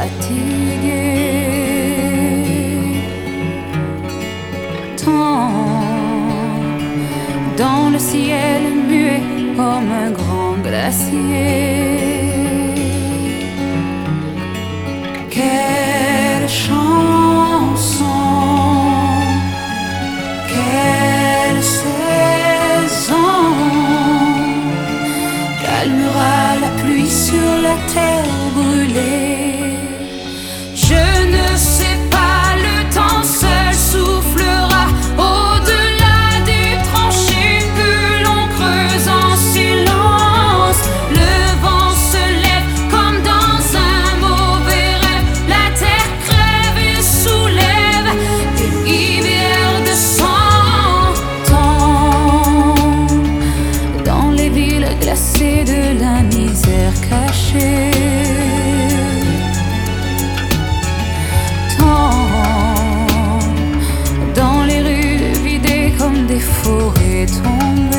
fatigué. Tant dans le ciel muet comme un grand glacier. Quelle chanson, quelle saison calmera la pluie sur la terre brûlée. Je ne sais pas, le temps seul soufflera au-delà des tranchées que l'on creuse en silence. Le vent se lève comme dans un mauvais rêve. La terre crève et soulève des rivières de sang. Tant dans les villes glacées de la misère cachée. Tant dans les rues vidées comme des forêts tombées.